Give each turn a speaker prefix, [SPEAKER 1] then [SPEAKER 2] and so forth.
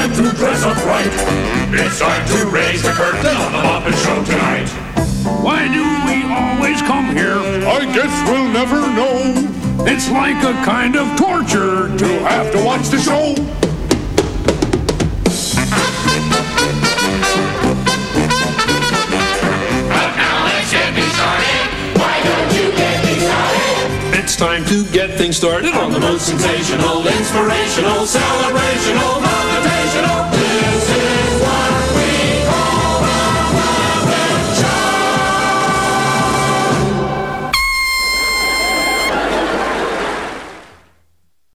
[SPEAKER 1] time to dress up right. It's time to raise the curtain on the Muppet Show tonight.
[SPEAKER 2] Why do we always come here?
[SPEAKER 1] I guess we'll never know.
[SPEAKER 2] It's like a kind of torture
[SPEAKER 1] To have to watch the show.
[SPEAKER 3] But now let's get me started. Why don't you get me started?
[SPEAKER 2] It's time to get things started
[SPEAKER 3] On the most sensational, inspirational, celebrational